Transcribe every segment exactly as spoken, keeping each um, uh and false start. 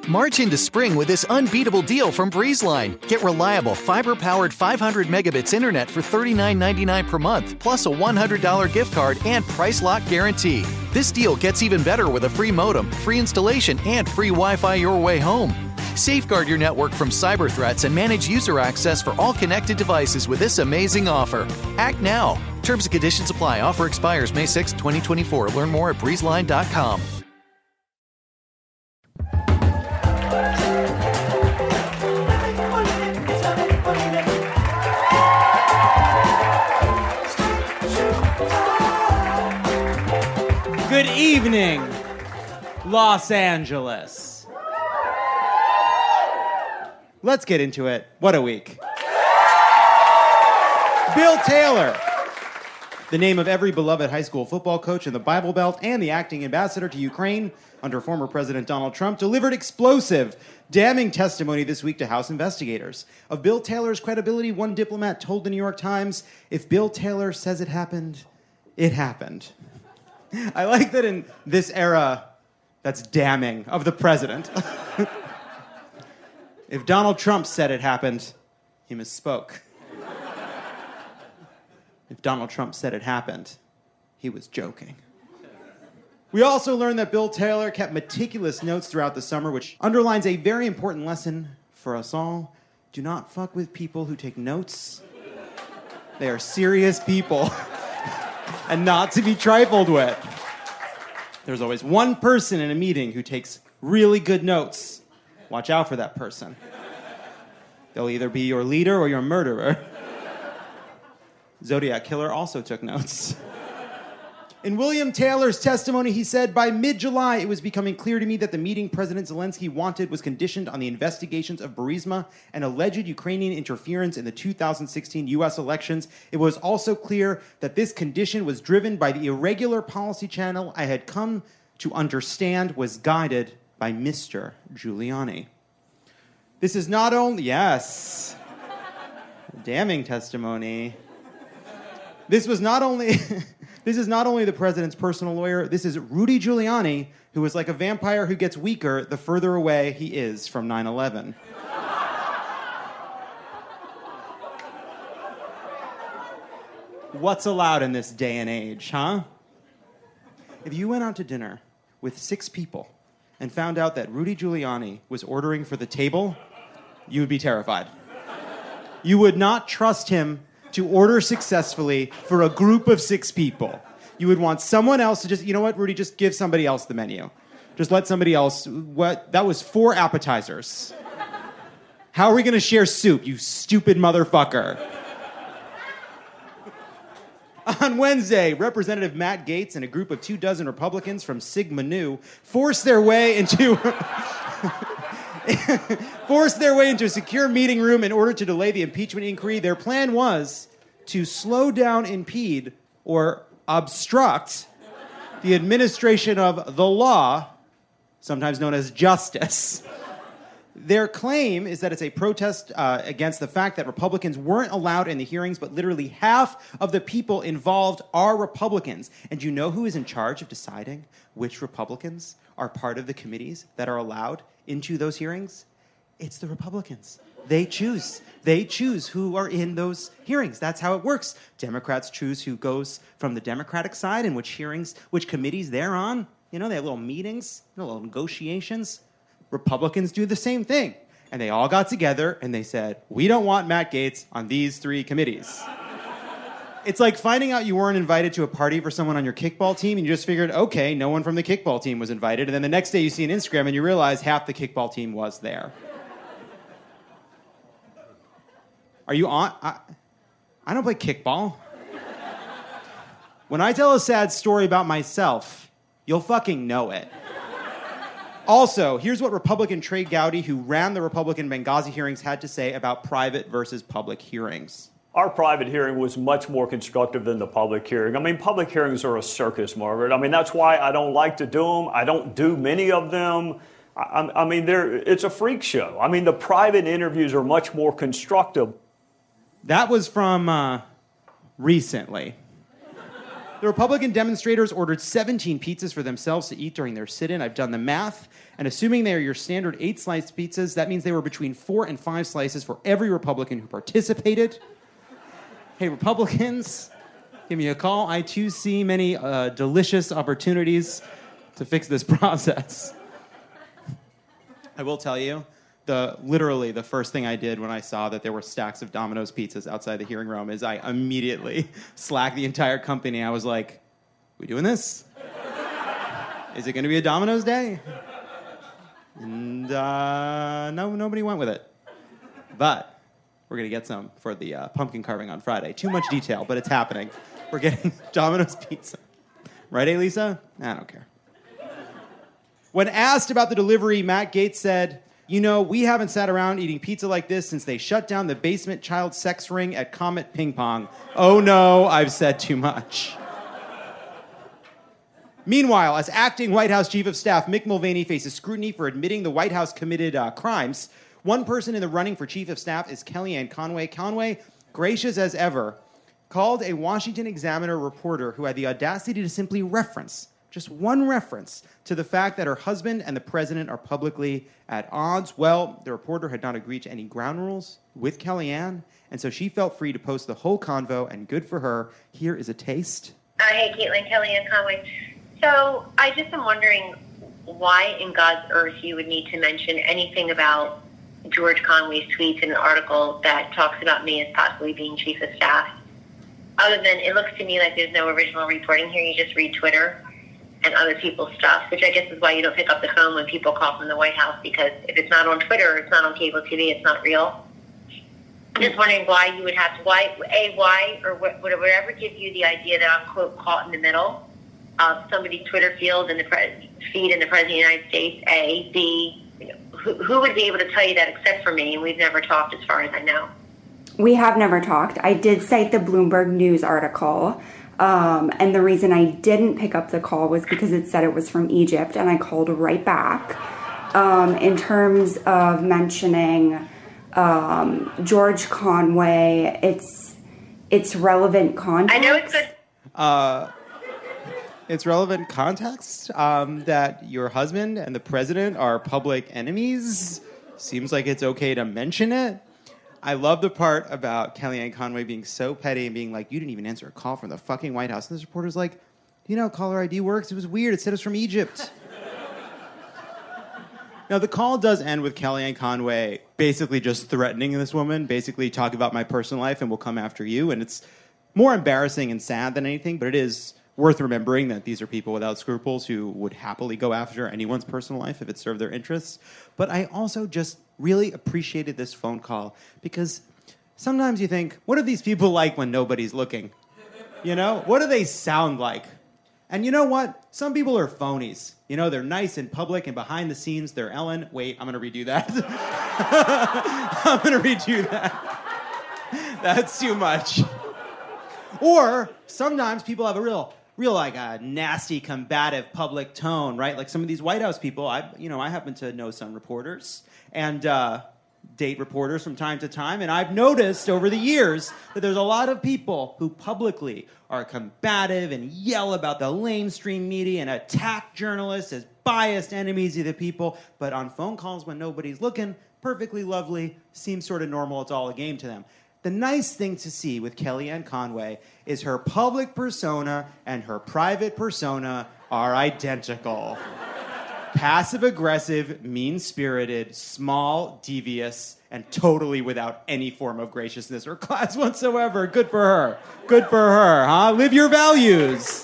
March into spring with this unbeatable deal from BreezeLine. Get reliable, fiber-powered five hundred megabits internet for thirty-nine ninety-nine per month, plus a one hundred dollars gift card and price lock guarantee. This deal gets even better with a free modem, free installation, and free Wi-Fi your way home. Safeguard your network from cyber threats and manage user access for all connected devices with this amazing offer. Act now. Terms and conditions apply. Offer expires May sixth, twenty twenty-four. Learn more at breezeline dot com. Good evening, Los Angeles. Let's get into it. What a week. Bill Taylor, the name of every beloved high school football coach in the Bible Belt and the acting ambassador to Ukraine under former President Donald Trump, delivered explosive, damning testimony this week to House investigators. Of Bill Taylor's credibility, one diplomat told the New York Times, "If Bill Taylor says it happened, it happened." I like that in this era, that's damning of the president. If Donald Trump said it happened, he misspoke. If Donald Trump said it happened, he was joking. We also learned that Bill Taylor kept meticulous notes throughout the summer, which underlines a very important lesson for us all. Do not fuck with people who take notes. They are serious people and not to be trifled with. There's always one person in a meeting who takes really good notes. Watch out for that person. They'll either be your leader or your murderer. Zodiac Killer also took notes. In William Taylor's testimony, he said, "By mid-July, it was becoming clear to me that the meeting President Zelensky wanted was conditioned on the investigations of Burisma and alleged Ukrainian interference in the two thousand sixteen U S elections. It was also clear that this condition was driven by the irregular policy channel I had come to understand was guided by Mister Giuliani." This is not only, yes, damning testimony. This was not only... This is not only the president's personal lawyer, this is Rudy Giuliani, who is like a vampire who gets weaker the further away he is from nine eleven. What's allowed in this day and age, huh? If you went out to dinner with six people and found out that Rudy Giuliani was ordering for the table, you would be terrified. You would not trust him to order successfully for a group of six people. You would want someone else to just, you know what, Rudy, just give somebody else the menu. Just let somebody else, what, that was four appetizers. How are we going to share soup, you stupid motherfucker? On Wednesday, Representative Matt Gaetz and a group of two dozen Republicans from Sigma Nu forced their way into... forced their way into a secure meeting room in order to delay the impeachment inquiry. Their plan was to slow down, impede, or obstruct the administration of the law, sometimes known as justice. Their claim is that it's a protest uh, against the fact that Republicans weren't allowed in the hearings, but literally half of the people involved are Republicans. And you know who is in charge of deciding which Republicans are part of the committees that are allowed into those hearings? It's the Republicans. They choose. They choose who are in those hearings. That's how it works. Democrats choose who goes from the Democratic side and which hearings, which committees they're on. You know, they have little meetings, little negotiations. Republicans do the same thing. And they all got together and they said, we don't want Matt Gaetz on these three committees. It's like finding out you weren't invited to a party for someone on your kickball team and you just figured, okay, no one from the kickball team was invited. And then the next day you see an Instagram and you realize half the kickball team was there. Are you on? I, I don't play kickball. When I tell a sad story about myself, you'll fucking know it. Also, here's what Republican Trey Gowdy, who ran the Republican Benghazi hearings, had to say about private versus public hearings. Our private hearing was much more constructive than the public hearing. I mean, public hearings are a circus, Margaret. I mean, that's why I don't like to do them. I don't do many of them. I, I mean, they're, it's a freak show. I mean, the private interviews are much more constructive. That was from uh, recently. The Republican demonstrators ordered seventeen pizzas for themselves to eat during their sit-in. I've done the math, and assuming they are your standard eight-slice pizzas, that means they were between four and five slices for every Republican who participated. Hey, Republicans, give me a call. I, too, see many uh, delicious opportunities to fix this process. I will tell you, the literally the first thing I did when I saw that there were stacks of Domino's pizzas outside the hearing room is I immediately slacked the entire company. I was like, we doing this? Is it going to be a Domino's day? And uh, no, nobody went with it. But we're going to get some for the uh, pumpkin carving on Friday. Too much detail, but it's happening. We're getting Domino's pizza. Right, Elisa? I don't care. When asked about the delivery, Matt Gaetz said, you know, we haven't sat around eating pizza like this since they shut down the basement child sex ring at Comet Ping Pong. Oh no, I've said too much. Meanwhile, as acting White House Chief of Staff, Mick Mulvaney faces scrutiny for admitting the White House committed uh, crimes. One person in the running for Chief of Staff is Kellyanne Conway. Conway, gracious as ever, called a Washington Examiner reporter who had the audacity to simply reference, just one reference, to the fact that her husband and the president are publicly at odds. Well, the reporter had not agreed to any ground rules with Kellyanne, and so she felt free to post the whole convo, and good for her. Here is a taste. Uh, hey, Caitlin, Kellyanne Conway. So I just am wondering why in God's earth you would need to mention anything about George Conway's tweets in an article that talks about me as possibly being chief of staff. Other than it looks to me like there's no original reporting here. You just read Twitter and other people's stuff, which I guess is why you don't pick up the phone when people call from the White House, because if it's not on Twitter, it's not on cable T V, it's not real. I'm just wondering why you would have to, why, A, why, or would whatever give you the idea that I'm, quote, caught in the middle of somebody's Twitter field and the pre- feed in the President of the United States, A, B, you know, who, who would be able to tell you that except for me? And we've never talked as far as I know. We have never talked. I did cite the Bloomberg News article. Um, and the reason I didn't pick up the call was because it said it was from Egypt, and I called right back. Um, in terms of mentioning um, George Conway, it's it's relevant context. I know it's good. Uh, it's relevant context um, that your husband and the president are public enemies. Seems like it's okay to mention it. I love the part about Kellyanne Conway being so petty and being like, you didn't even answer a call from the fucking White House. And this reporter's like, you know how caller I D works? It was weird. It said it was from Egypt. Now, the call does end with Kellyanne Conway basically just threatening this woman, basically talking about my personal life and we'll come after you. And it's more embarrassing and sad than anything, but it is worth remembering that these are people without scruples who would happily go after anyone's personal life if it served their interests. But I also just really appreciated this phone call because sometimes you think, what are these people like when nobody's looking? You know, what do they sound like? And you know what? Some people are phonies. You know, they're nice in public and behind the scenes, they're Ellen. Wait, I'm going to redo that. I'm going to redo that. That's too much. Or sometimes people have a real... real like a nasty, combative public tone, right? Like some of these White House people, I, you know, I happen to know some reporters and uh, date reporters from time to time, and I've noticed over the years that there's a lot of people who publicly are combative and yell about the lamestream media and attack journalists as biased enemies of the people, but on phone calls when nobody's looking, perfectly lovely, seems sort of normal, it's all a game to them. The nice thing to see with Kellyanne Conway is her public persona and her private persona are identical. Passive-aggressive, mean-spirited, small, devious, and totally without any form of graciousness or class whatsoever. Good for her. Good for her, huh? Live your values.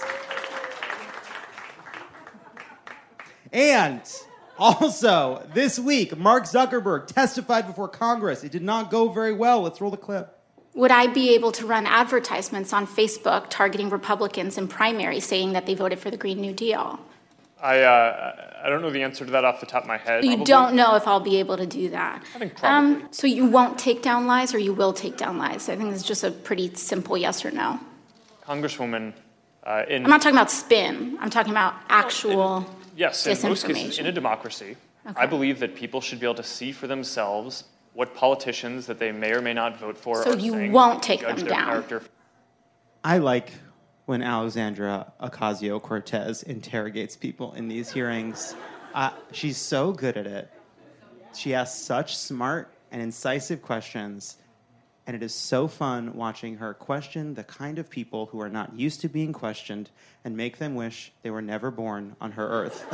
And... also, this week, Mark Zuckerberg testified before Congress. It did not go very well. Let's roll the clip. Would I be able to run advertisements on Facebook targeting Republicans in primaries saying that they voted for the Green New Deal? I uh, I don't know the answer to that off the top of my head. You Probably. don't know if I'll be able to do that. I think probably. Um, so you won't take down lies or you will take down lies? I think it's just a pretty simple yes or no. Congresswoman, uh, in... I'm not talking about spin. I'm talking about actual... In, Yes, in most cases, in a democracy, okay. I believe that people should be able to see for themselves what politicians that they may or may not vote for so are you saying. Won't take judge them their down. Character. I like when Alexandra Ocasio-Cortez interrogates people in these hearings. Uh, she's so good at it. She asks such smart and incisive questions, and it is so fun watching her question the kind of people who are not used to being questioned and make them wish they were never born on her earth.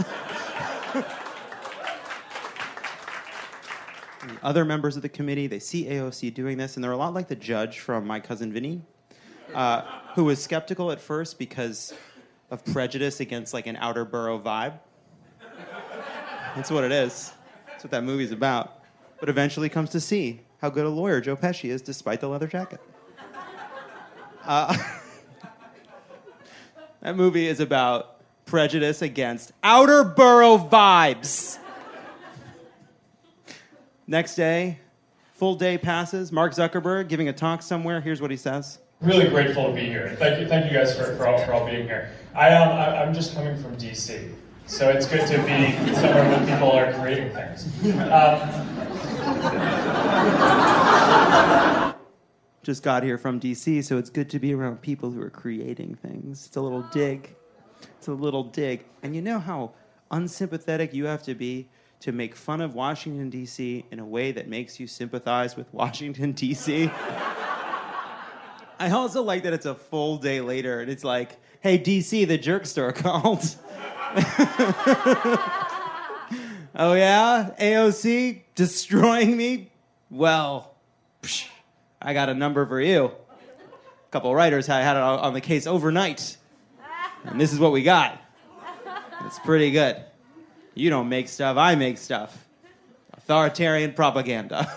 And other members of the committee, they see A O C doing this, and they're a lot like the judge from My Cousin Vinny, uh, who was skeptical at first because of prejudice against like an outer borough vibe. That's what it is. That's what that movie's about. But eventually comes to see how good a lawyer Joe Pesci is despite the leather jacket. Uh, that movie is about prejudice against outer borough vibes. Next day, full day passes. Mark Zuckerberg giving a talk somewhere. Here's what he says. Really grateful to be here. Thank you, thank you guys for, for, all, for all being here. I, um, I, I'm just coming from D C, so it's good to be somewhere where people are creating things. Um, just got here from D C, so it's good to be around people who are creating things. It's a little dig. It's a little dig. And you know how unsympathetic you have to be to make fun of Washington, D C in a way that makes you sympathize with Washington, D C? I also like that it's a full day later, and it's like, hey, D C, the jerk store called. Oh, yeah? A O C destroying me? Well, psh, I got a number for you. A couple writers had it on the case overnight, and this is what we got. It's pretty good. You don't make stuff, I make stuff. Authoritarian propaganda.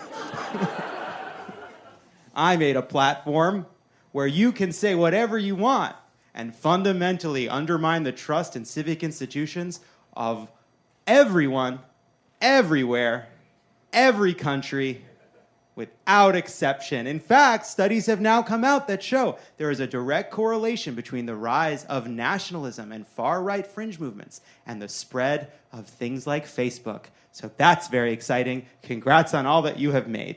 I made a platform where you can say whatever you want and fundamentally undermine the trust in civic institutions of everyone, everywhere, every country, without exception. In fact, studies have now come out that show there is a direct correlation between the rise of nationalism and far-right fringe movements and the spread of things like Facebook. So that's very exciting. Congrats on all that you have made.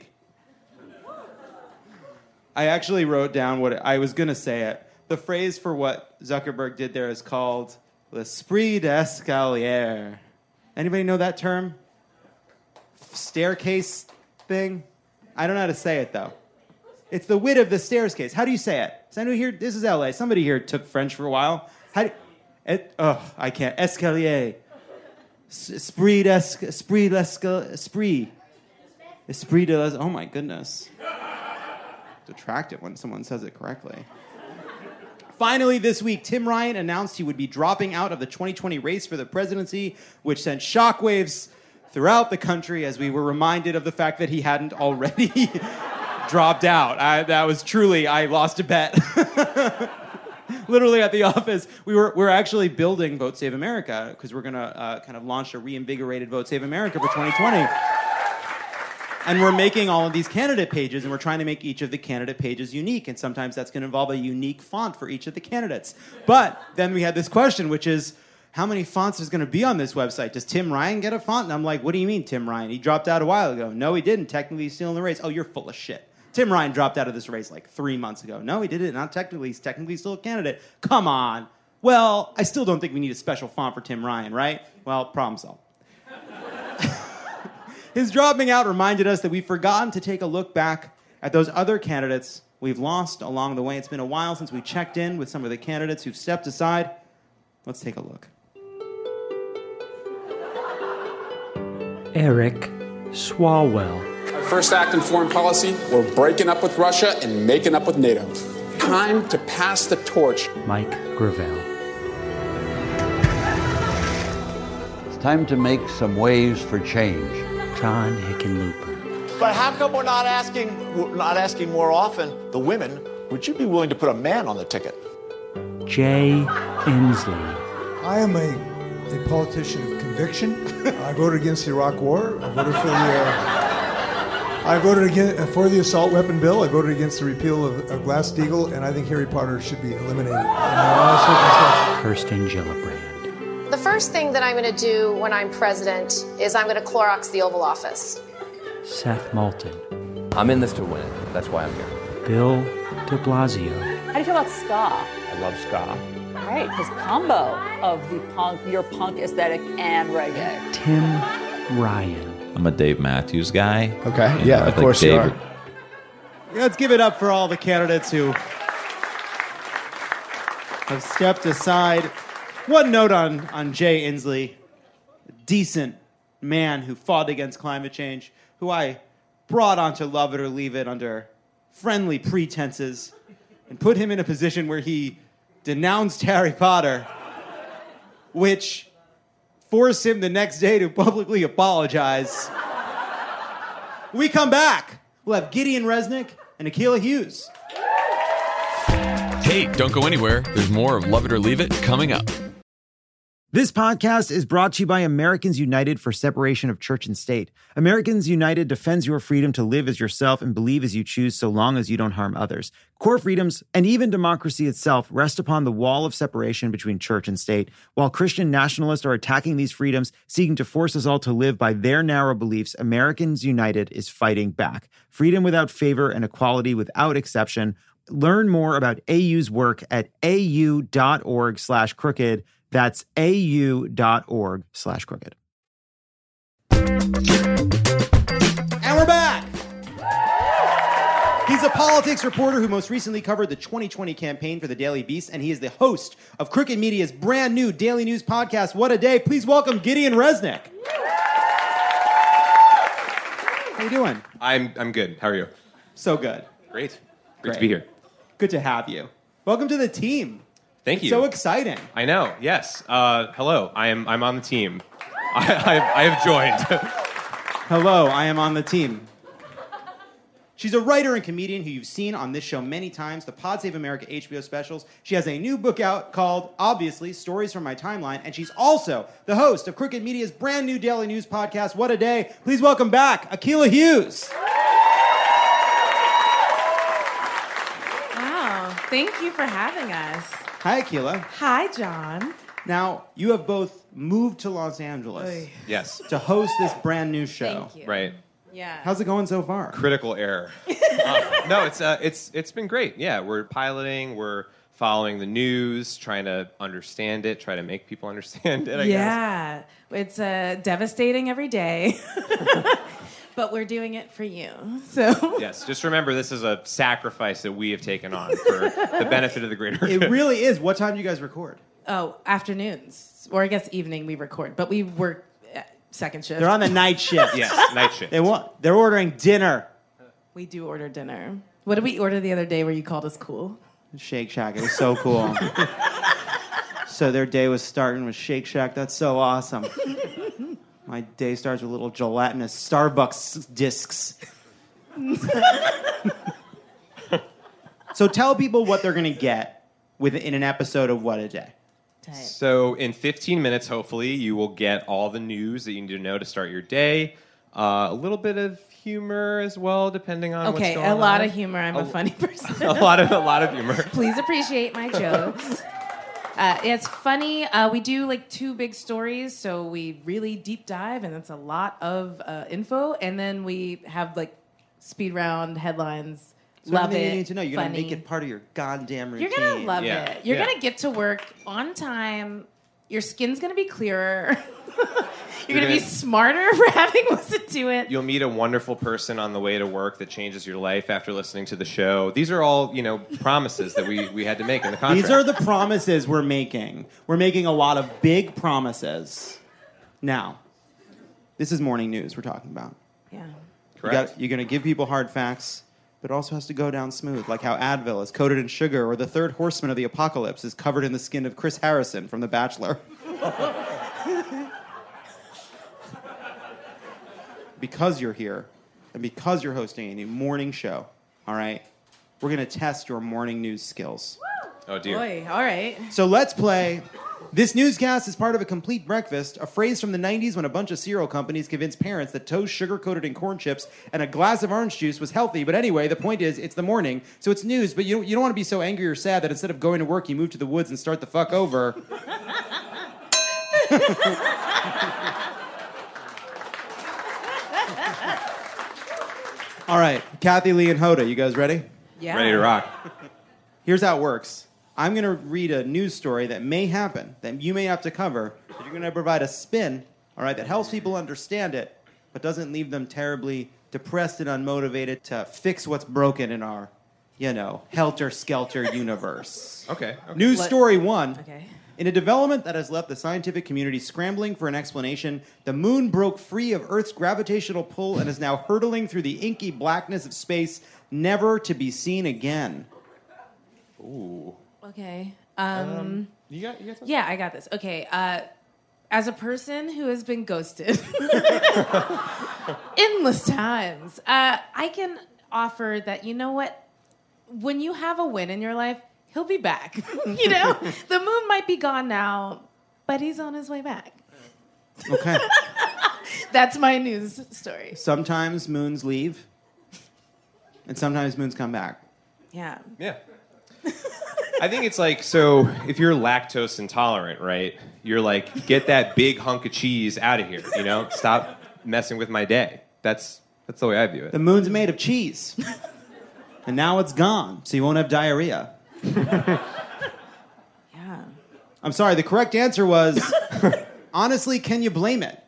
I actually wrote down what I was going to say it. The phrase for what Zuckerberg did there is called l'esprit d'escalier. Anybody know that term? Staircase thing? I don't know how to say it, though. It's the wit of the staircase. How do you say it? Does anyone here? This is L A. Somebody here took French for a while. How do, it, oh, I can't. Escalier. Esprit d'esc... Esprit d'escal... Esprit. Esprit de... Oh, my goodness. It's attractive when someone says it correctly. Finally, this week, Tim Ryan announced he would be dropping out of the twenty twenty race for the presidency, which sent shockwaves throughout the country as we were reminded of the fact that he hadn't already dropped out. I, that was truly, I lost a bet. Literally at the office, we were we're actually building Vote Save America because we're going to uh, kind of launch a reinvigorated Vote Save America for twenty twenty. And we're making all of these candidate pages, and we're trying to make each of the candidate pages unique, and sometimes that's going to involve a unique font for each of the candidates. But then we had this question, which is, how many fonts is going to be on this website? Does Tim Ryan get a font? And I'm like, what do you mean, Tim Ryan? He dropped out a while ago. No, he didn't. Technically, he's still in the race. Oh, you're full of shit. Tim Ryan dropped out of this race like three months ago. No, he didn't. Not technically. He's technically still a candidate. Come on. Well, I still don't think we need a special font for Tim Ryan, right? Well, problem solved. His dropping out reminded us that we've forgotten to take a look back at those other candidates we've lost along the way. It's been a while since we checked in with some of the candidates who've stepped aside. Let's take a look. Eric Swalwell. Our first act in foreign policy, we're breaking up with Russia and making up with NATO. Time to pass the torch. Mike Gravel. It's time to make some waves for change. John Hickenlooper. But how come we're not asking, not asking more often the women, would you be willing to put a man on the ticket? Jay Inslee. I am a, a politician of conviction. I voted against the Iraq War. I voted for the. Uh, I voted against, for the assault weapon bill. I voted against the repeal of, of Glass-Steagall, and I think Harry Potter should be eliminated. Kirsten Gillibrand. The first thing that I'm going to do when I'm president is I'm going to Clorox the Oval Office. Seth Moulton. I'm in this to win it. That's why I'm here. Bill de Blasio. do you feel about ska? I love ska. Right, this combo of the punk, your punk aesthetic and reggae. Tim Ryan. I'm a Dave Matthews guy. Okay, And yeah, I of think course you Dave- are. Let's give it up for all the candidates who have stepped aside. One note on, on Jay Inslee, a decent man who fought against climate change, who I brought onto Love It or Leave It under friendly pretenses and put him in a position where he denounced Harry Potter, which forced him the next day to publicly apologize. When we come back, we'll have Gideon Resnick and Akilah Hughes. Hey, don't go anywhere. There's more of Love It or Leave It coming up. This podcast is brought to you by Americans United for Separation of Church and State. Americans United defends your freedom to live as yourself and believe as you choose so long as you don't harm others. Core freedoms, and even democracy itself, rest upon the wall of separation between church and state. While Christian nationalists are attacking these freedoms, seeking to force us all to live by their narrow beliefs, Americans United is fighting back. Freedom without favor and equality without exception. Learn more about A U's work at au.org slash crooked. That's au.org slash crooked. And we're back! He's a politics reporter who most recently covered the twenty twenty campaign for the Daily Beast, and he is the host of Crooked Media's brand new daily news podcast, What a Day. Please welcome Gideon Resnick. How you doing? I'm I'm good. How are you? So good. Great. Great, Great. to be here. Good to have you. Welcome to the team. Thank you. So exciting. I know. Yes. Uh, hello. I am. I'm on the team. I, I, I have joined. Hello, I am on the team. She's a writer and comedian who you've seen on this show many times, the Pod Save America H B O specials. She has a new book out called, obviously, Stories from My Timeline, and she's also the host of Crooked Media's brand new daily news podcast, What a Day. Please welcome back Akilah Hughes. Wow, thank you for having us. Hi, Akilah. Hi, John. Now, you have both moved to Los Angeles Oy. Yes. to host this brand new show. Thank you. Right. Yeah. How's it going so far? Critical error. uh, no, it's uh, it's it's been great. Yeah, we're piloting. We're following the news, trying to understand it, try to make people understand it. I yeah, it's uh, devastating every day, but we're doing it for you. So guess. Yes. Just remember, this is a sacrifice that we have taken on for the benefit of the greater good. It really is. What time do you guys record? Oh, afternoons, or I guess evening we record, but we work uh, second shift. They're on the night shift. Yes, night shift. They want. They're ordering dinner. We do order dinner. What did we order the other day where you called us cool? Shake Shack. It was so cool. So their day was starting with Shake Shack. That's so awesome. My day starts with little gelatinous Starbucks discs. So tell people what they're going to get within an episode of What a Day. So in fifteen minutes, hopefully, you will get all the news that you need to know to start your day. Uh, a little bit of humor as well, depending on what's Okay, going on. a lot of humor. I'm a, a funny person. a lot of a lot of humor. Please appreciate my jokes. Uh, it's funny. Uh, we do like two big stories, so we really deep dive, and it's a lot of uh, info. And then we have like speed round headlines. So love everything it. you need to know. You're funny. going to make it part of your goddamn routine. You're gonna love Yeah. it. You're Yeah. gonna get to work on time. Your skin's gonna be clearer. You're, You're gonna, be gonna- smarter for having listened to it. You'll meet a wonderful person on the way to work that changes your life after listening to the show. These are all, you know, promises that we, we had to make in the contract. These are the promises we're making. We're making a lot of big promises. Now, this is morning news we're talking about. Yeah. Correct. You you're going to give people hard facts, but it also has to go down smooth, like how Advil is coated in sugar, or the third horseman of the apocalypse is covered in the skin of Chris Harrison from The Bachelor. Because you're here, and because you're hosting a new morning show, all right, we're going to test your morning news skills. Oh, dear. Boy, all right. So let's play. This newscast is part of a complete breakfast, a phrase from the nineties when a bunch of cereal companies convinced parents that toast sugar-coated in corn chips and a glass of orange juice was healthy. But anyway, the point is, it's the morning, so it's news, but you, you don't want to be so angry or sad that instead of going to work, you move to the woods and start the fuck over. All right, Kathy Lee and Hoda, you guys ready? Yeah. Ready to rock. Here's how it works. I'm going to read a news story that may happen, that you may have to cover, but you're going to provide a spin, all right, that helps people understand it, but doesn't leave them terribly depressed and unmotivated to fix what's broken in our, you know, helter-skelter universe. Okay. okay. News Let- story one. Okay. In a development that has left the scientific community scrambling for an explanation, the moon broke free of Earth's gravitational pull and is now hurtling through the inky blackness of space, never to be seen again. Ooh. Okay. Um, Um, you got, you got something? yeah, I got this. Okay. Uh, as a person who has been ghosted endless times, uh, I can offer that, you know what? When you have a win in your life, he'll be back. You know? The moon might be gone now, but he's on his way back. Okay. That's my news story. Sometimes moons leave, and sometimes moons come back. Yeah. Yeah. I think it's like, so if you're lactose intolerant, right, you're like, get that big hunk of cheese out of here, you know? Stop messing with my day. That's that's the way I view it. The moon's made of cheese. And now it's gone, so you won't have diarrhea. Yeah. I'm sorry, the correct answer was, honestly, can you blame it?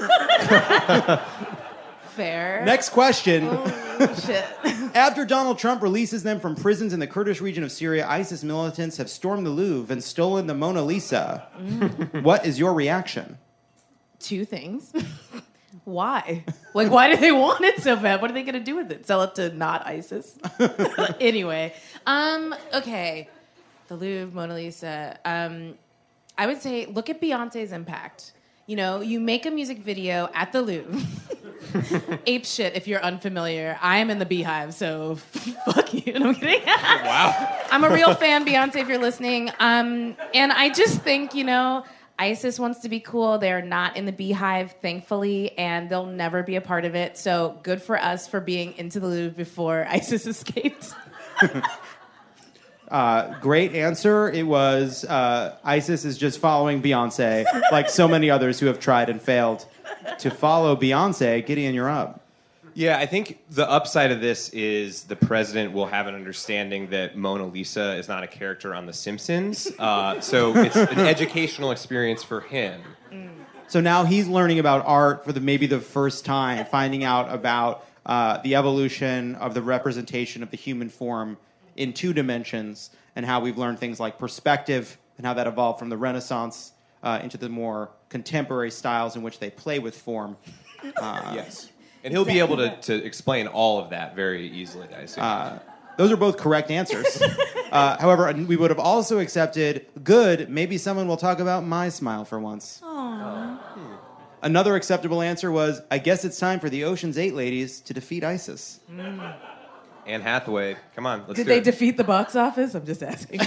Fair. Next question. Oh, shit. After Donald Trump releases them from prisons in the Kurdish region of Syria, ISIS militants have stormed the Louvre and stolen the Mona Lisa. Mm. What is your reaction? Two things. Why? Like, why do they want it so bad? What are they going to do with it? Sell it to not ISIS? Anyway. Um, okay. The Louvre, Mona Lisa. Um, I would say, look at Beyonce's impact. You know, you make a music video at the Louvre. Ape shit if you're unfamiliar. I am in the Beehive, so fuck you. No, I'm kidding. Wow. I'm a real fan, Beyonce, if you're listening. Um, and I just think, you know, ISIS wants to be cool. They're not in the Beehive, thankfully, and they'll never be a part of it. So good for us for being into the Louvre before ISIS escaped. Uh, great answer. It was uh, ISIS is just following Beyonce, like so many others who have tried and failed to follow Beyonce. Gideon, you're up. Yeah, I think the upside of this is the president will have an understanding that Mona Lisa is not a character on The Simpsons. Uh, so it's an educational experience for him. So now he's learning about art for the maybe the first time, finding out about uh, the evolution of the representation of the human form in two dimensions, and how we've learned things like perspective and how that evolved from the Renaissance uh, into the more contemporary styles in which they play with form. Uh, yes. And he'll be able to, to explain all of that very easily, I assume. Uh, those are both correct answers. uh, however, we would have also accepted good. Maybe someone will talk about my smile for once. Aww. Another acceptable answer was, I guess it's time for the Ocean's Eight ladies to defeat ISIS. Mm. Anne Hathaway, come on, let's Did do they it. defeat the box office? I'm just asking.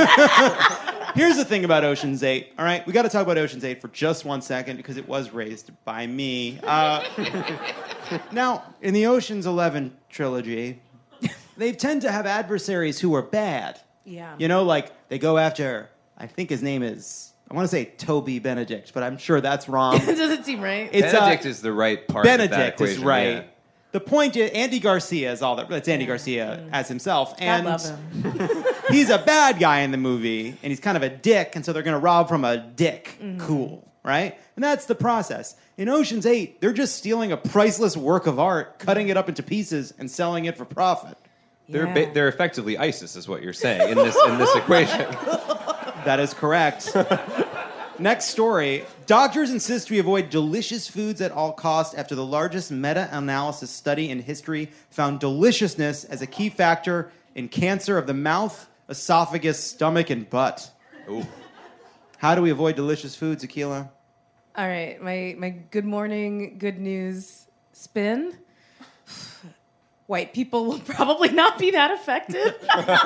Here's the thing about Ocean's Eight. All right, we got to talk about Ocean's Eight for just one second because it was raised by me. Uh, now, in the Ocean's Eleven trilogy, they tend to have adversaries who are bad. Yeah. You know, like they go after, I think his name is, I want to say Toby Benedict, but I'm sure that's wrong. It doesn't seem right. It's, Benedict uh, is the right part of that Benedict is equation, right. yeah. The point is, Andy Garcia is all that. That's Andy Garcia as himself, God and love him. he's a bad guy in the movie, and he's kind of a dick, and so they're going to rob from a dick. Mm-hmm. Cool, right? And that's the process. In Ocean's Eight, they're just stealing a priceless work of art, cutting it up into pieces, and selling it for profit. They're Yeah. ba- they're effectively ISIS, is what you're saying in this in this equation. That is correct. Next story. Doctors insist we avoid delicious foods at all costs after the largest meta-analysis study in history found deliciousness as a key factor in cancer of the mouth, esophagus, stomach, and butt. Ooh. How do we avoid delicious foods, Akilah? All right, my, my good morning, good news spin. White people will probably not be that affected.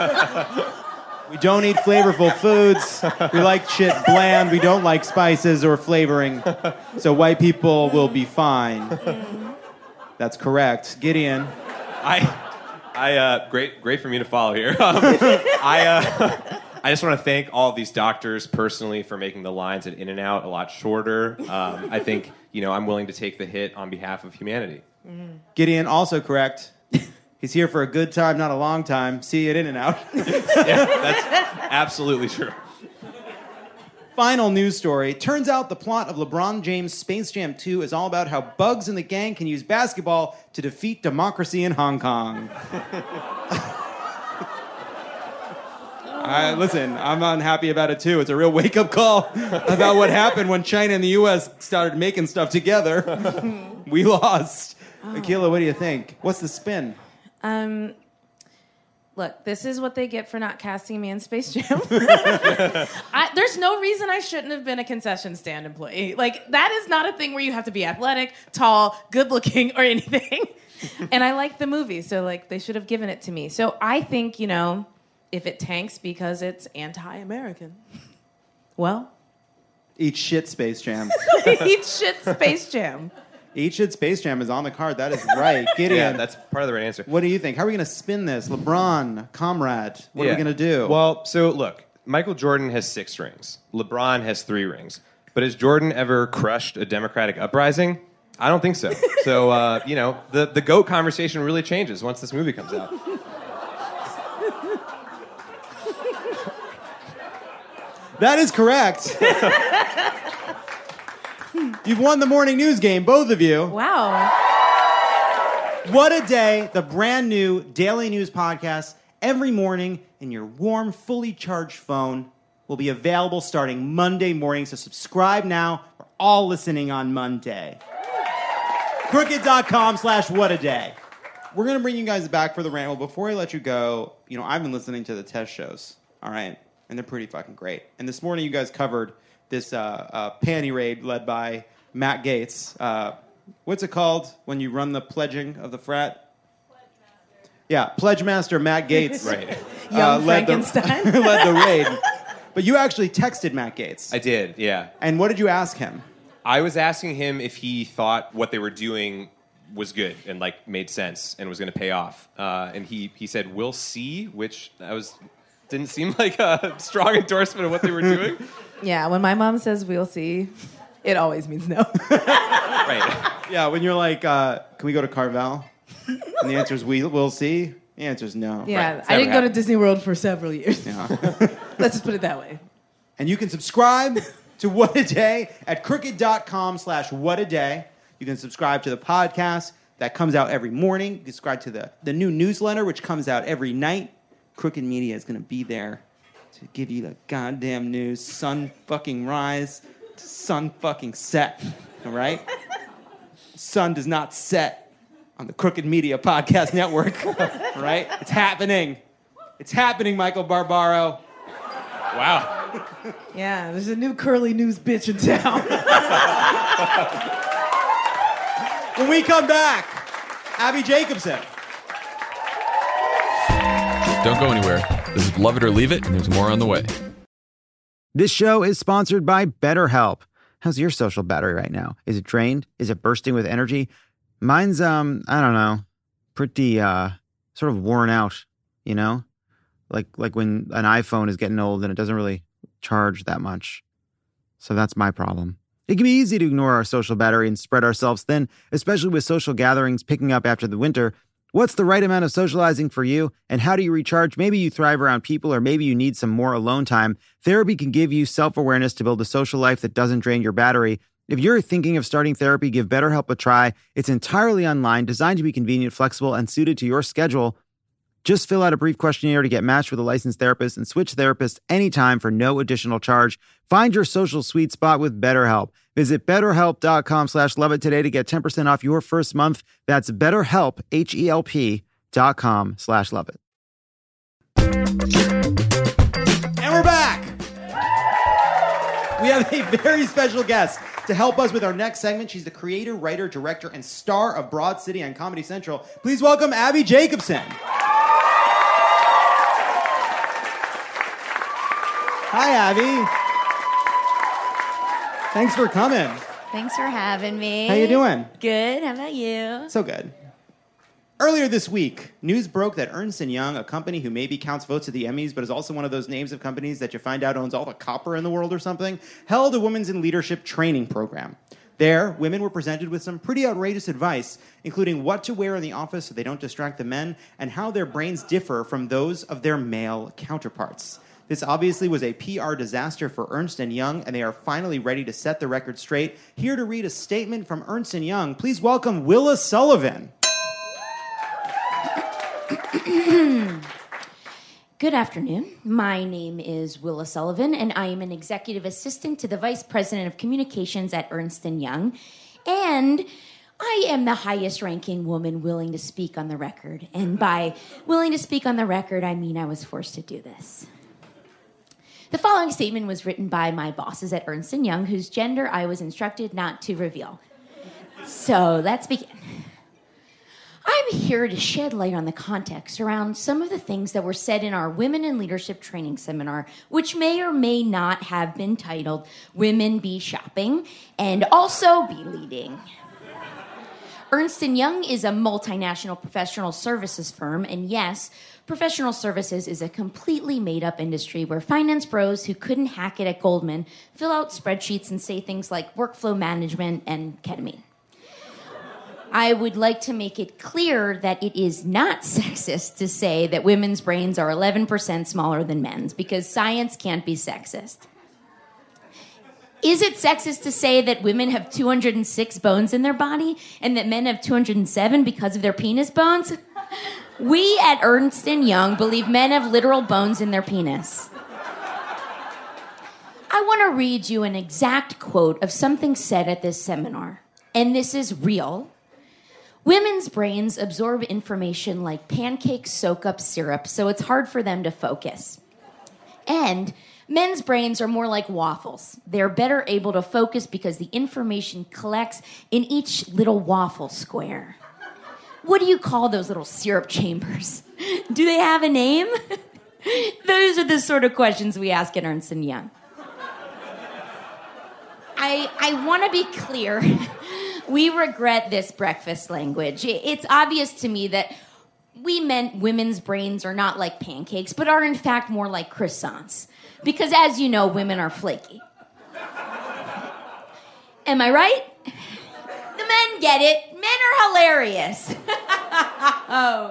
We don't eat flavorful foods. We like shit bland. We don't like spices or flavoring. So white people will be fine. That's correct. Gideon. I, I, uh, great, great for me to follow here. Um, I, uh, I just want to thank all of these doctors personally for making the lines at In-N-Out a lot shorter. Um, I think, you know, I'm willing to take the hit on behalf of humanity. Gideon, also correct. He's here for a good time, not a long time. See you at In-N-Out. Yeah, that's absolutely true. Final news story. Turns out the plot of LeBron James' Space Jam two is all about how Bugs and the gang can use basketball to defeat democracy in Hong Kong. I, listen, I'm unhappy about it too. It's a real wake-up call about what happened when China and the U S started making stuff together. We lost. Oh. Akilah, what do you think? What's the spin? Um, look, this is what they get for not casting me in Space Jam. I, there's no reason I shouldn't have been a concession stand employee. Like, that is not a thing where you have to be athletic, tall, good-looking, or anything. And I like the movie, so, like, they should have given it to me. So I think, you know, if it tanks because it's anti-American, well... Eat shit, Space Jam. Eat shit, Space Jam. Eat shit, Space Jam is on the card. That is right. Gideon. Yeah, that's part of the right answer. What do you think? How are we going to spin this? LeBron, comrade, what yeah. are we going to do? Well, so look, Michael Jordan has six rings. LeBron has three rings. But has Jordan ever crushed a democratic uprising? I don't think so. So, uh, you know, the, the GOAT conversation really changes once this movie comes out. That is correct. You've won the morning news game, both of you. Wow. What a day, the brand new daily news podcast every morning in your warm, fully charged phone will be available starting Monday morning, so subscribe now. We're all listening on Monday. Crooked.com slash what a day. We're going to bring you guys back for the rant. Well, before I let you go, you know, I've been listening to the test shows, all right? And they're pretty fucking great. And this morning you guys covered this uh, uh, panty raid led by Matt Gaetz. Uh, what's it called when you run the pledging of the frat? Pledge yeah, Pledge Master Matt Gaetz. Right. Young uh, led Frankenstein. The, led the raid. But you actually texted Matt Gaetz. I did, yeah. And what did you ask him? I was asking him if he thought what they were doing was good and like made sense and was going to pay off. Uh, and he he said, "We'll see," which I was didn't seem like a strong endorsement of what they were doing. Yeah, when my mom says "we'll see," it always means no. Right. Yeah, when you're like, uh, "Can we go to Carvel?" And the answer is "We we'll see." The answer is no. Yeah, right. I didn't happened. go to Disney World for several years. Yeah. Let's just put it that way. And you can subscribe to What a Day at crooked.com slash what a day. You can subscribe to the podcast that comes out every morning. You can subscribe to the, the new newsletter, which comes out every night. Crooked Media is going to be there to give you the goddamn news. Sun fucking rise to sun fucking set. All right? Sun does not set on the Crooked Media Podcast Network. All right? It's happening. It's happening, Michael Barbaro. Wow. Yeah, there's a new curly news bitch in town. When we come back, Abby Jacobson. Don't go anywhere. This is Love It or Leave It, and there's more on the way. This show is sponsored by BetterHelp. How's your social battery right now? Is it drained? Is it bursting with energy? Mine's, um, I don't know, pretty, uh, sort of worn out, you know? Like like when an iPhone is getting old and it doesn't really charge that much. So that's my problem. It can be easy to ignore our social battery and spread ourselves thin, especially with social gatherings picking up after the winter. What's the right amount of socializing for you, and how do you recharge? Maybe you thrive around people, or maybe you need some more alone time. Therapy can give you self-awareness to build a social life that doesn't drain your battery. If you're thinking of starting therapy, give BetterHelp a try. It's entirely online, designed to be convenient, flexible, and suited to your schedule. Just fill out a brief questionnaire to get matched with a licensed therapist and switch therapists anytime for no additional charge. Find your social sweet spot with BetterHelp. Visit betterhelp.com slash love it today to get ten percent off your first month. That's betterhelp, H-E-L-P dot com slash love it. And we're back. We have a very special guest to help us with our next segment. She's the creator, writer, director, and star of Broad City on Comedy Central. Please welcome Abby Jacobson. Hi, Abby. Thanks for coming. Thanks for having me. How you doing? Good. How about you? So good. Earlier this week, news broke that Ernst and Young, a company who maybe counts votes at the Emmys, but is also one of those names of companies that you find out owns all the copper in the world or something, held a Women's in Leadership training program. There, women were presented with some pretty outrageous advice, including what to wear in the office so they don't distract the men, and how their brains differ from those of their male counterparts. This obviously was a P R disaster for Ernst and Young, and they are finally ready to set the record straight. Here to read a statement from Ernst and Young, please welcome Willa Sullivan. Good afternoon. My name is Willa Sullivan, and I am an executive assistant to the vice president of communications at Ernst and Young. And I am the highest-ranking woman willing to speak on the record. And by willing to speak on the record, I mean I was forced to do this. The following statement was written by my bosses at Ernst and Young, whose gender I was instructed not to reveal. So let's begin. I'm here to shed light on the context around some of the things that were said in our Women in Leadership Training Seminar, which may or may not have been titled Women Be Shopping and Also Be Leading. Ernst and Young is a multinational professional services firm, and yes, professional services is a completely made-up industry where finance bros who couldn't hack it at Goldman fill out spreadsheets and say things like workflow management and ketamine. I would like to make it clear that it is not sexist to say that women's brains are eleven percent smaller than men's, because science can't be sexist. Is it sexist to say that women have two hundred six bones in their body and that men have two hundred seven because of their penis bones? We at Ernst and Young believe men have literal bones in their penis. I want to read you an exact quote of something said at this seminar, and this is real. Women's brains absorb information like pancakes soak up syrup, so it's hard for them to focus. And men's brains are more like waffles. They're better able to focus because the information collects in each little waffle square. What do you call those little syrup chambers? Do they have a name? Those are the sort of questions we ask at Ernst and Young. I, I want to be clear. We regret this breakfast language. It's obvious to me that we meant women's brains are not like pancakes, but are in fact more like croissants. Because as you know, women are flaky. Am I right? The men get it. Men are hilarious. Oh.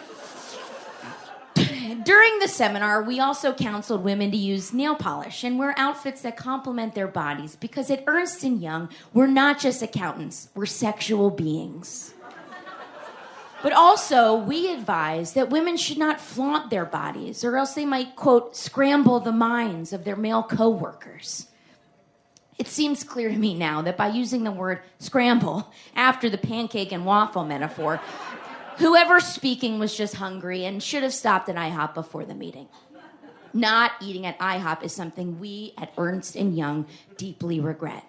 During the seminar, we also counseled women to use nail polish and wear outfits that complement their bodies, because at Ernst and Young, we're not just accountants, we're sexual beings. But also, we advise that women should not flaunt their bodies, or else they might, quote, scramble the minds of their male co-workers. It seems clear to me now that by using the word scramble after the pancake and waffle metaphor, whoever's speaking was just hungry and should have stopped at IHOP before the meeting. Not eating at IHOP is something we at Ernst and Young deeply regret.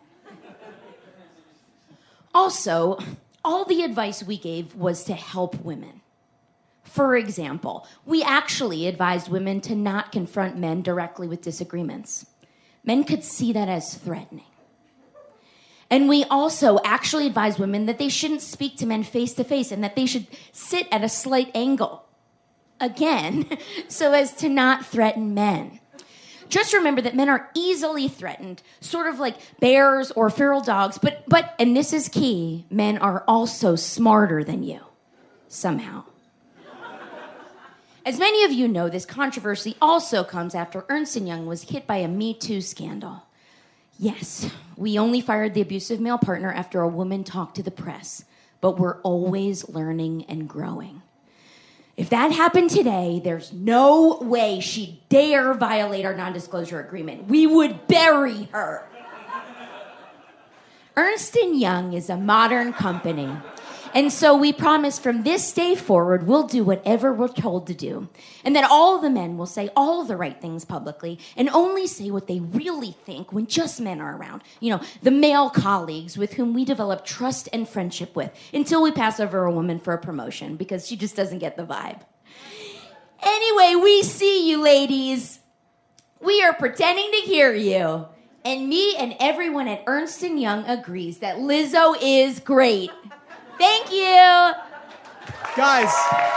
Also, all the advice we gave was to help women. For example, we actually advised women to not confront men directly with disagreements. Men could see that as threatening. And we also actually advised women that they shouldn't speak to men face to face and that they should sit at a slight angle. Again, so as to not threaten men. Just remember that men are easily threatened, sort of like bears or feral dogs, but, but, and this is key, men are also smarter than you, somehow. As many of you know, this controversy also comes after Ernst and Young was hit by a Me Too scandal. Yes, we only fired the abusive male partner after a woman talked to the press, but we're always learning and growing. If that happened today, there's no way she'd dare violate our non-disclosure agreement. We would bury her. Ernst and Young is a modern company. And so we promise from this day forward, we'll do whatever we're told to do. And that all the men will say all the right things publicly and only say what they really think when just men are around. You know, the male colleagues with whom we develop trust and friendship with until we pass over a woman for a promotion because she just doesn't get the vibe. Anyway, we see you, ladies. We are pretending to hear you. And me and everyone at Ernst and Young agrees that Lizzo is great. Thank you. Guys,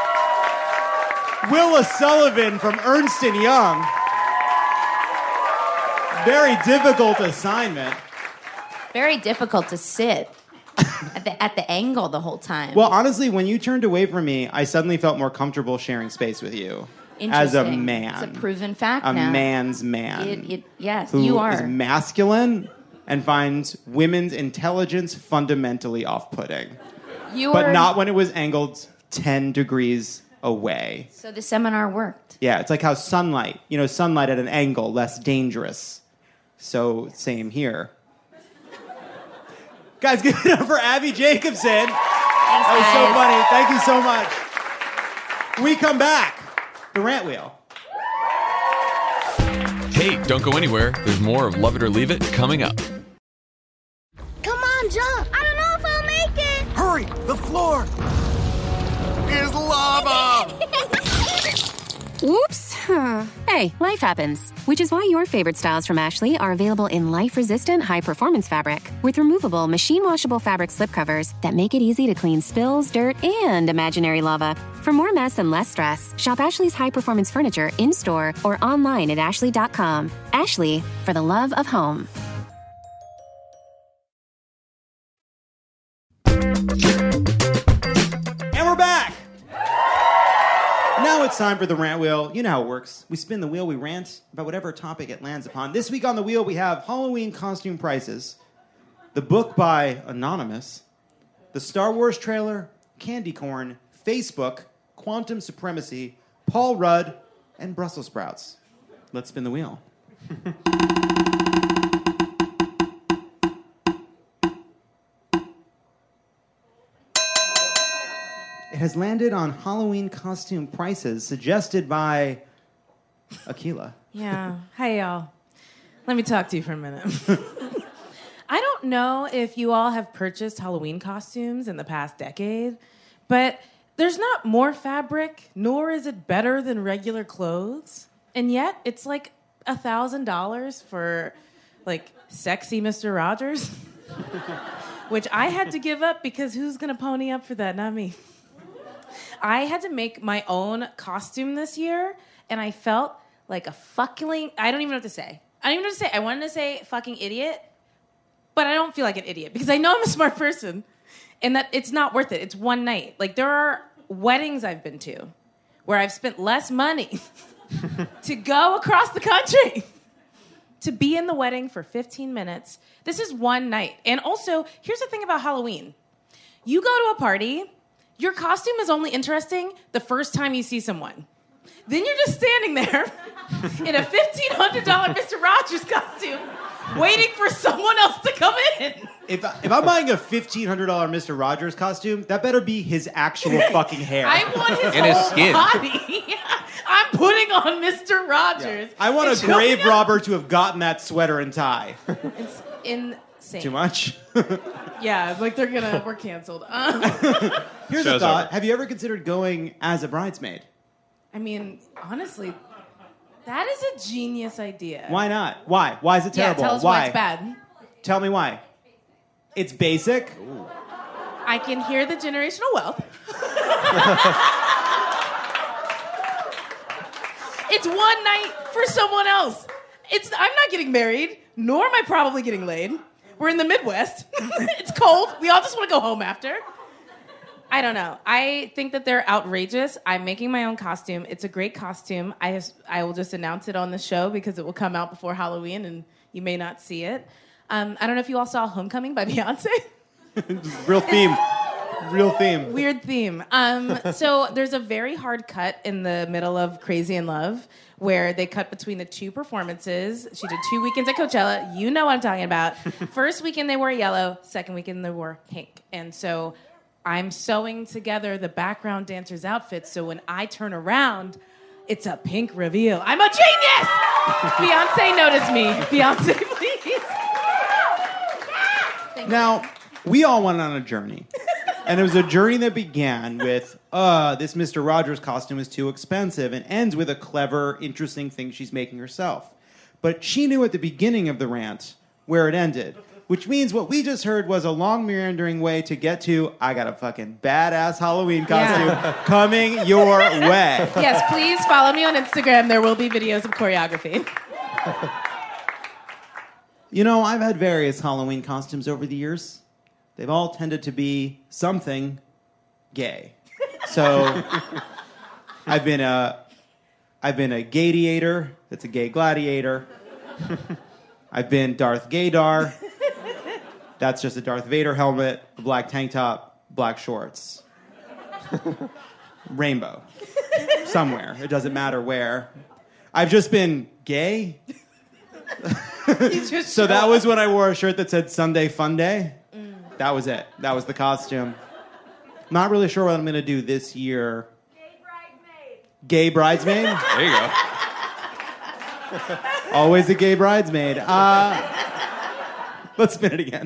Willa Sullivan from Ernst and Young. Very difficult assignment. Very difficult to sit at the at the angle the whole time. Well, honestly, when you turned away from me, I suddenly felt more comfortable sharing space with you. As a Interesting. man. It's a proven fact A now. man's man. It, it, yes, who you is are. masculine and finds women's intelligence fundamentally off-putting. You but are- not when it was angled ten degrees away. So the seminar worked. Yeah, it's like how sunlight, you know, sunlight at an angle, less dangerous. So, same here. Guys, give it up for Abby Jacobson. Thanks, that was so guys. funny. Thank you so much. We come back. The Rant Wheel. Hey, don't go anywhere. There's more of Love It or Leave It coming up. Come on, jump. I don't know if I'll make it. Hurry, the floor is lava. Oops. Hey, life happens. Which is why your favorite styles from Ashley are available in life-resistant, high-performance fabric with removable, machine-washable fabric slipcovers that make it easy to clean spills, dirt, and imaginary lava. For more mess and less stress, shop Ashley's high-performance furniture in-store or online at ashley dot com. Ashley, for the love of home. And we're back. Now it's time for the Rant Wheel. You know how it works. We spin the wheel, we rant about whatever topic it lands upon. This week on the wheel, we have Halloween costume prices, the book by Anonymous, the Star Wars trailer, candy corn, Facebook, quantum supremacy, Paul Rudd, and Brussels sprouts. Let's spin the wheel. It has landed on Halloween costume prices suggested by Akila. Yeah. Hi, y'all. Let me talk to you for a minute. I don't know if you all have purchased Halloween costumes in the past decade, but there's not more fabric, nor is it better than regular clothes. And yet, it's like one thousand dollars for, like, sexy Mister Rogers, which I had to give up because who's going to pony up for that? Not me. I had to make my own costume this year, and I felt like a fucking... I don't even know what to say. I don't even know what to say. I wanted to say fucking idiot, but I don't feel like an idiot because I know I'm a smart person and that it's not worth it. It's one night. Like, there are weddings I've been to where I've spent less money to go across the country to be in the wedding for fifteen minutes. This is one night. And also, here's the thing about Halloween. You go to a party... Your costume is only interesting the first time you see someone. Then you're just standing there in a fifteen hundred dollars Mister Rogers costume waiting for someone else to come in. If, I, if I'm buying a fifteen hundred dollars Mister Rogers costume, that better be his actual fucking hair. I want his and whole his skin. body. I'm putting on Mister Rogers. I want It's a grave showing up- robber to have gotten that sweater and tie. It's insane. Too much? Yeah, like they're gonna, we're canceled. Um, Here's a thought. Have you ever considered going as a bridesmaid? I mean, honestly, that is a genius idea. Why not? Why? Why is it terrible? Yeah, tell us why? why it's bad. Tell me why. It's basic. I can hear the generational wealth. It's one night for someone else. It's I'm not getting married, nor am I probably getting laid. We're in the Midwest. It's cold. We all just want to go home after. I don't know. I think that they're outrageous. I'm making my own costume. It's a great costume. I have, I will just announce it on the show because it will come out before Halloween and you may not see it. Um, I don't know if you all saw Homecoming by Beyonce. Real theme. Real theme. Weird theme. Um, so there's a very hard cut in the middle of Crazy in Love where they cut between the two performances. She did two weekends at Coachella. You know what I'm talking about. First weekend they wore yellow. Second weekend they wore pink. And so I'm sewing together the background dancer's outfits so when I turn around, it's a pink reveal. I'm a genius! Beyonce, notice me. Beyonce, please. Now, we all went on a journey. And it was a journey that began with, uh, this Mister Rogers costume is too expensive, and ends with a clever, interesting thing she's making herself. But she knew at the beginning of the rant where it ended, which means what we just heard was a long, meandering way to get to, I got a fucking badass Halloween costume Yeah. coming your way. Yes, please follow me on Instagram. There will be videos of choreography. You know, I've had various Halloween costumes over the years. They've all tended to be something gay. So I've been a I've been a gladiator. That's a gay gladiator. I've been Darth Gaydar. That's just a Darth Vader helmet, a black tank top, black shorts. Rainbow. Somewhere. It doesn't matter where. I've just been gay. So that was when I wore a shirt that said Sunday Fun Day. Mm. That was it. That was the costume. Not really sure what I'm going to do this year. Gay bridesmaid. Gay bridesmaid? There you go. Always a gay bridesmaid. Uh, let's spin it again.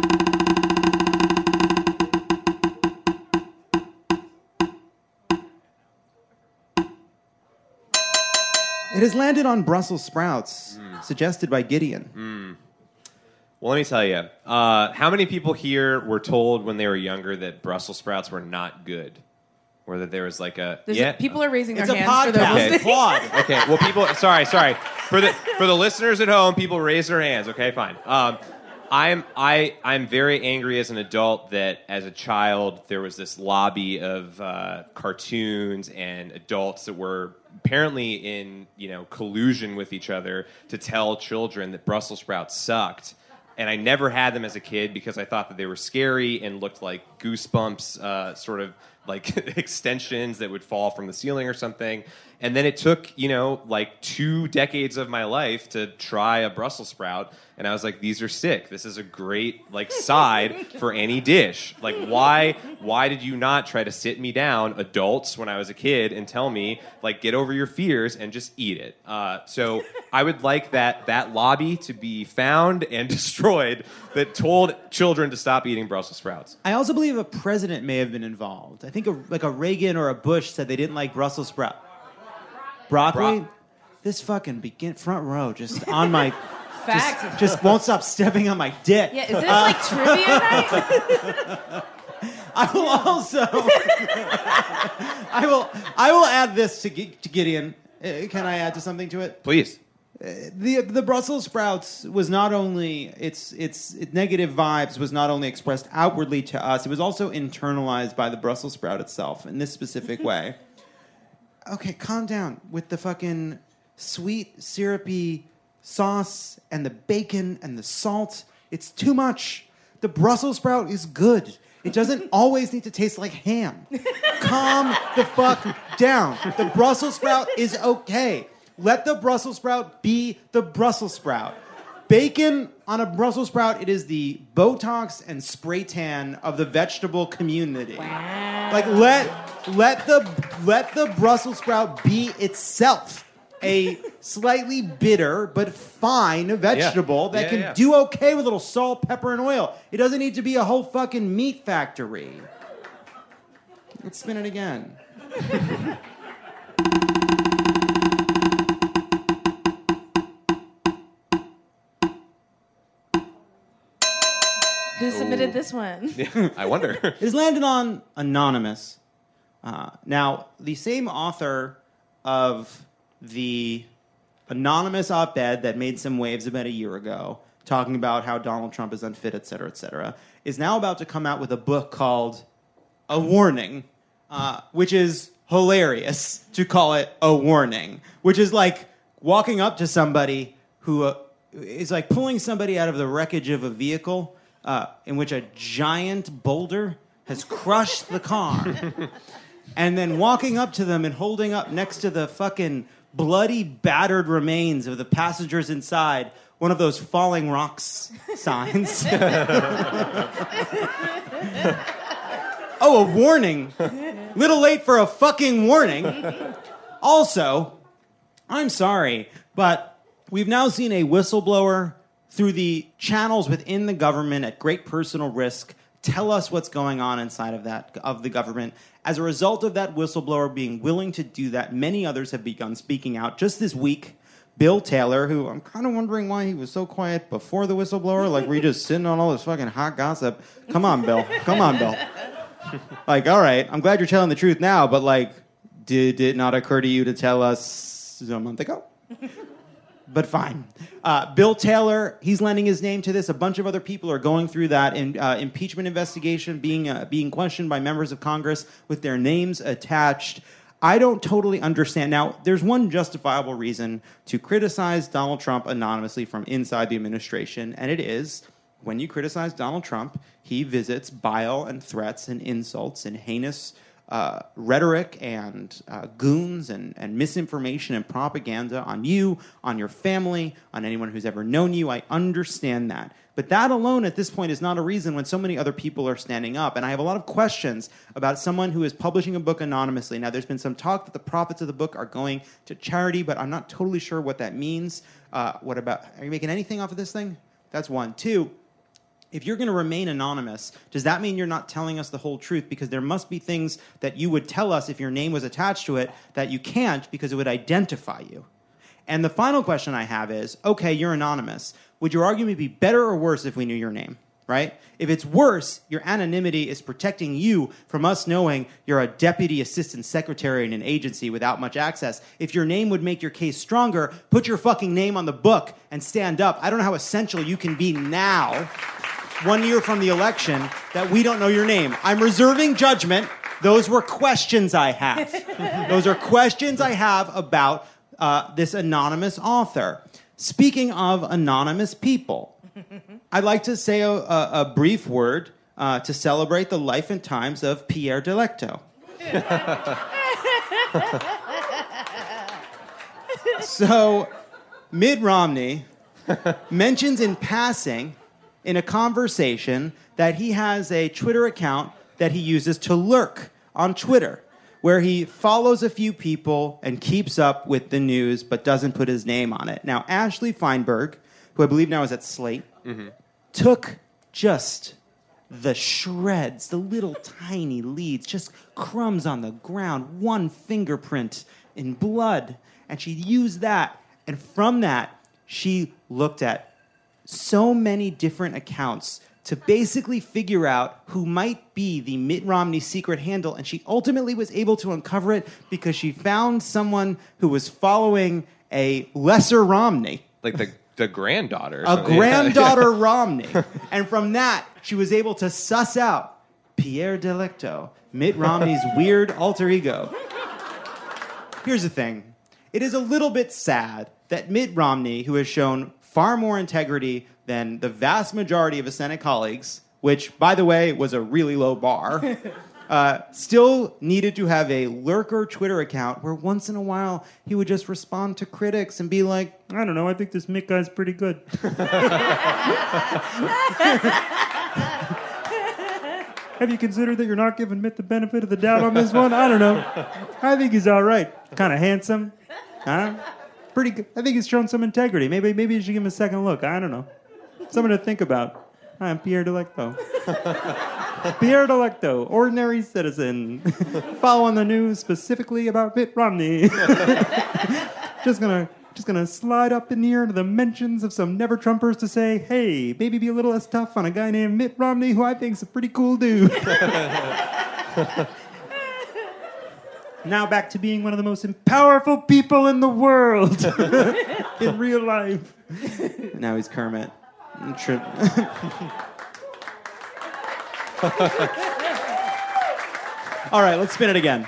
It has landed on Brussels sprouts, mm. suggested by Gideon. Mm. Well, let me tell you. Uh, how many people here were told when they were younger that Brussels sprouts were not good? Or that there was like a... There's yeah? a people are raising their It's a hands for podcast. those Okay. Applaud. Okay, well, people... Sorry, sorry. For the for the listeners at home, people raise their hands. Okay, fine. Um, I'm I I'm very angry as an adult that as a child there was this lobby of uh, cartoons and adults that were apparently in you know collusion with each other to tell children that Brussels sprouts sucked. And I never had them as a kid because I thought that they were scary and looked like Goosebumps uh, sort of like extensions that would fall from the ceiling or something. And then it took, you know, like two decades of my life to try a Brussels sprout. And I was like, these are sick. This is a great, like, side for any dish. Like, why why did you not try to sit me down, adults, when I was a kid, and tell me, like, get over your fears and just eat it? Uh, so I would like that that lobby to be found and destroyed that told children to stop eating Brussels sprouts. I also believe a president may have been involved. I think a, like a Reagan or a Bush said they didn't like Brussels sprout. Broccoli? Bro- this fucking begin front row, just on my... Facts. Just, just won't stop stepping on my dick. Yeah, is this like trivia night? I will also... I will I will add this to, G- to Gideon. Uh, Can I add to something to it? Please. The the Brussels sprouts was not only its its it negative vibes was not only expressed outwardly to us, it was also internalized by the Brussels sprout itself in this specific way. Okay, calm down with the fucking sweet syrupy sauce and the bacon and the salt. It's too much. The Brussels sprout is good. It doesn't always need to taste like ham. Calm the fuck down. The Brussels sprout is okay. Let the Brussels sprout be the Brussels sprout. Bacon on a Brussels sprout, it is the Botox and spray tan of the vegetable community. Wow. Like let let the let the Brussels sprout be itself. A slightly bitter but fine vegetable Yeah. that Yeah, can yeah. do okay with a little salt, pepper, and oil. It doesn't need to be a whole fucking meat factory. Let's spin it again. Who submitted this one? I wonder. It has landed on Anonymous. Uh, now, the same author of the anonymous op-ed that made some waves about a year ago, talking about how Donald Trump is unfit, et cetera, et cetera, is now about to come out with a book called A Warning, uh, which is hilarious to call it a warning, which is like walking up to somebody who uh, is like pulling somebody out of the wreckage of a vehicle uh, in which a giant boulder has crushed the car, and then walking up to them and holding up next to the fucking bloody, battered remains of the passengers inside one of those falling rocks signs. Oh, a warning. Little late for a fucking warning. Also, I'm sorry, but we've now seen a whistleblower through the channels within the government at great personal risk tell us what's going on inside of that of the government. As a result of that whistleblower being willing to do that, many others have begun speaking out. Just this week, Bill Taylor, who I'm kind of wondering why he was so quiet before the whistleblower. Like, were you just sitting on all this fucking hot gossip? Come on, Bill. Come on, Bill. Like, all right, I'm glad you're telling the truth now, but, like, did it not occur to you to tell us a month ago? but fine. Uh, Bill Taylor, he's lending his name to this. A bunch of other people are going through that in, uh, impeachment investigation, being uh, being questioned by members of Congress with their names attached. I don't totally understand. Now, there's one justifiable reason to criticize Donald Trump anonymously from inside the administration, and it is when you criticize Donald Trump, he visits bile and threats and insults and heinous uh, rhetoric and uh, goons and, and misinformation and propaganda on you, on your family, on anyone who's ever known you. I understand that. But that alone at this point is not a reason when so many other people are standing up. And I have a lot of questions about someone who is publishing a book anonymously. Now, there's been some talk that the profits of the book are going to charity, but I'm not totally sure what that means. Uh, what about, are you making anything off of this thing? That's one. Two, if you're going to remain anonymous, does that mean you're not telling us the whole truth? Because there must be things that you would tell us if your name was attached to it that you can't because it would identify you. And the final question I have is, okay, you're anonymous. Would your argument be better or worse if we knew your name, right? If it's worse, your anonymity is protecting you from us knowing you're a deputy assistant secretary in an agency without much access. If your name would make your case stronger, put your fucking name on the book and stand up. I don't know how essential you can be now, one year from the election, that we don't know your name. I'm reserving judgment. Those were questions I have. Those are questions I have about uh, this anonymous author. Speaking of anonymous people, I'd like to say a, a, a brief word uh, to celebrate the life and times of Pierre Delecto. So, Mitt Romney mentions in passing in a conversation that he has a Twitter account that he uses to lurk on Twitter, where he follows a few people and keeps up with the news but doesn't put his name on it. Now, Ashley Feinberg, who I believe now is at Slate, mm-hmm. took just the shreds, the little tiny leads, just crumbs on the ground, one fingerprint in blood, and she used that. And from that, she looked at so many different accounts to basically figure out who might be the Mitt Romney secret handle, and she ultimately was able to uncover it because she found someone who was following a lesser Romney. Like the, the granddaughter. Or a something. granddaughter Romney. And from that, she was able to suss out Pierre Delecto, Mitt Romney's weird alter ego. Here's the thing. It is a little bit sad that Mitt Romney, who has shown far more integrity than the vast majority of his Senate colleagues, which, by the way, was a really low bar, uh, still needed to have a lurker Twitter account where once in a while he would just respond to critics and be like, I don't know, I think this Mitt guy's pretty good. Have you considered that you're not giving Mitt the benefit of the doubt on this one? I don't know. I think he's all right. Kind of handsome. Huh? Pretty good. I think he's shown some integrity. Maybe maybe you should give him a second look. I don't know. Something to think about. I'm Pierre Delecto. Pierre Delecto, ordinary citizen. Following the news specifically about Mitt Romney. just gonna just gonna slide up in here to the mentions of some never-Trumpers to say, hey, maybe be a little less tough on a guy named Mitt Romney, who I think's a pretty cool dude. Now back to being one of the most powerful people in the world in real life. Now he's Kermit. Tri- All right, let's spin it again.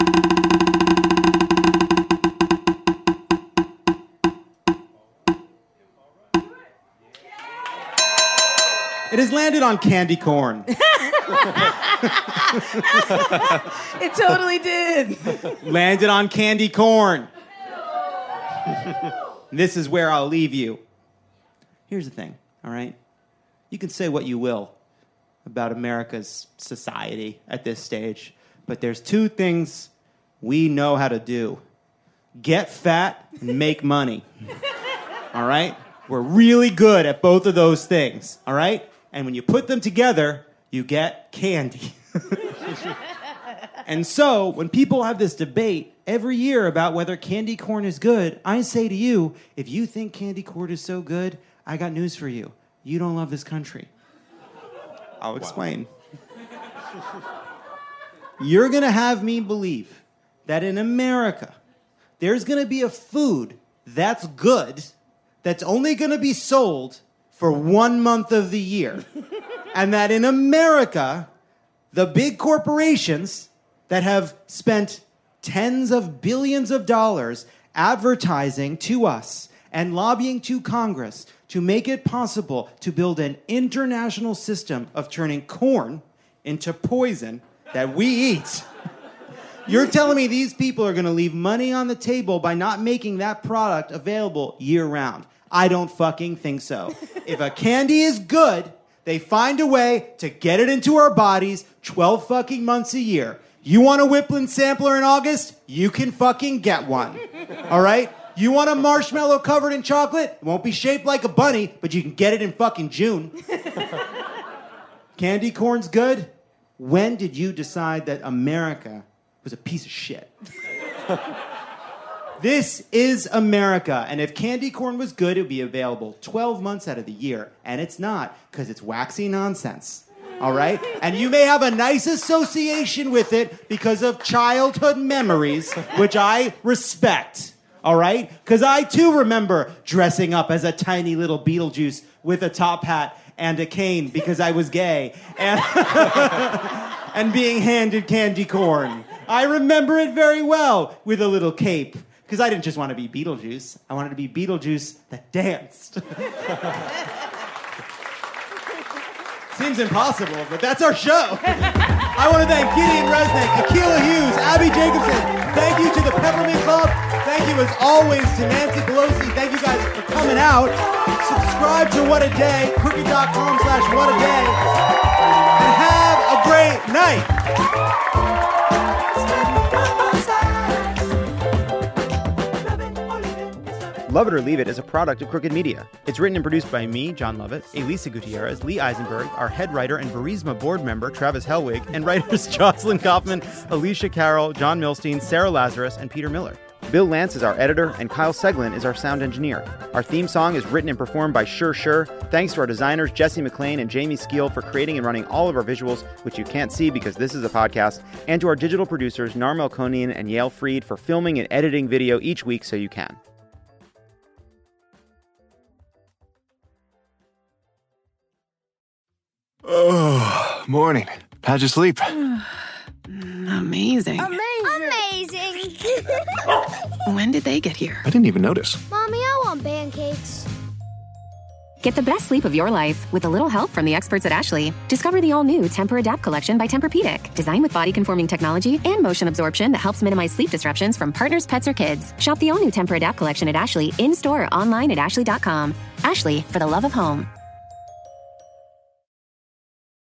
It has landed on candy corn. It totally did. Landed on candy corn. This is where I'll leave you. Here's the thing, all right? You can say what you will about America's society at this stage, but there's two things we know how to do. Get fat and make money. All right? We're really good at both of those things, all right? And when you put them together, you get candy. And so, when people have this debate every year about whether candy corn is good, I say to you, if you think candy corn is so good, I got news for you. You don't love this country. I'll explain. Wow. You're going to have me believe that in America, there's going to be a food that's good that's only going to be sold for one month of the year. And that in America, the big corporations that have spent tens of billions of dollars advertising to us and lobbying to Congress to make it possible to build an international system of turning corn into poison that we eat. You're telling me these people are going to leave money on the table by not making that product available year-round? I don't fucking think so. If a candy is good, they find a way to get it into our bodies twelve fucking months a year. You want a Whipland sampler in August? You can fucking get one. All right? You want a marshmallow covered in chocolate? It won't be shaped like a bunny, but you can get it in fucking June. Candy corn's good? When did you decide that America was a piece of shit? This is America, and if candy corn was good, it would be available twelve months out of the year, and it's not, because it's waxy nonsense, all right? And you may have a nice association with it because of childhood memories, which I respect, all right? Because I, too, remember dressing up as a tiny little Beetlejuice with a top hat and a cane because I was gay, and, and being handed candy corn. I remember it very well with a little cape. Because I didn't just want to be Beetlejuice. I wanted to be Beetlejuice that danced. Seems impossible, but that's our show. I want to thank Gideon Resnick, Akilah Hughes, Abby Jacobson. Thank you to the Peppermint Club. Thank you, as always, to Nancy Pelosi. Thank you guys for coming out. Subscribe to What a Day, crooked.com slash what a day. And have a great night. Love It or Leave It is a product of Crooked Media. It's written and produced by me, John Lovett, Elisa Gutierrez, Lee Eisenberg, our head writer and Burisma board member, Travis Hellwig, and writers Jocelyn Kaufman, Alicia Carroll, John Milstein, Sarah Lazarus, and Peter Miller. Bill Lance is our editor, and Kyle Seglin is our sound engineer. Our theme song is written and performed by Sure Sure. Thanks to our designers, Jesse McLean and Jamie Skeel, for creating and running all of our visuals, which you can't see because this is a podcast, and to our digital producers, Nar Melkonian and Yale Freed, for filming and editing video each week so you can. Oh, morning. How'd you sleep? Amazing. Amazing. When did they get here? I didn't even notice. Mommy, I want pancakes. Get the best sleep of your life with a little help from the experts at Ashley. Discover the all-new Tempur-Adapt collection by Tempur-Pedic, designed with body-conforming technology and motion absorption that helps minimize sleep disruptions from partners, pets, or kids. Shop the all-new Tempur-Adapt collection at Ashley in-store or online at ashley dot com. Ashley, for the love of home.